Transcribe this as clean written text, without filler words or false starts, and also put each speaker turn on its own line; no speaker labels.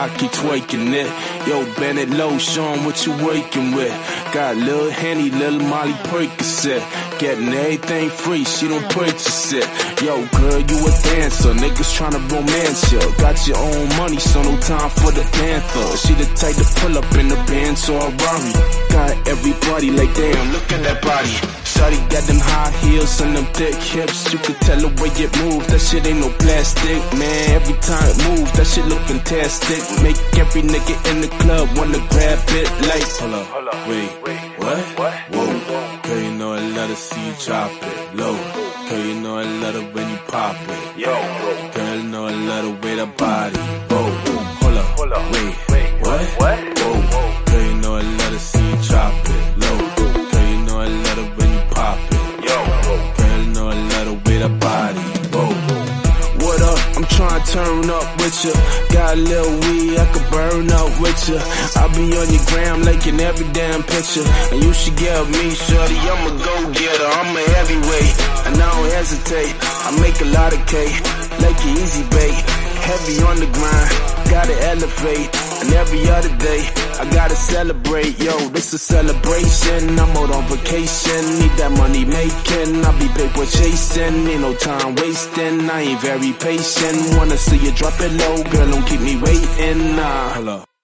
spot, keep twerking it. Yo, bend it low, show 'em what you working with. Got Lil Henny, Lil Molly Percocet. Getting everything free, she don't purchase it. Yo, girl, you a dancer, niggas tryna romance ya. Got your own money, so no time for the panther. She the type to pull up in the Benz or a Rari. Got everybody like, damn, look at that body. Shawty got them high heels and them thick hips. You can tell the way it moves, that shit ain't no plastic. Man, every time it moves, that shit look fantastic. Make every nigga in the club wanna grab it like, hold up, wait, what? Whoa, girl, you know I love to see you drop it low. Girl, you know I love it when you pop it. Yo, girl, you know I love the way that body. Whoa, hold up, wait, what? Whoa, girl, you know I love to see you drop it low. Girl, you know I love it when you pop it. Yo, girl, you know I love the way that body. Whoa. What up? I'm tryna turn up with ya. Got a little weed, I could burn up with ya. I'll be on your gram liking every damn picture. And you should get with me, shorty, I'm a go-getter. I'm a heavyweight, and I don't hesitate. I make a lot of cake, like an easy bake. Heavy on the grind, gotta elevate. And every other day, I gotta celebrate. Yo, this a celebration, I'm out on vacation. Need that money making, I be paper chasing. Ain't no time wasting, I ain't very patient. Wanna see you drop it low, girl, don't keep me waiting, nah. Hold up.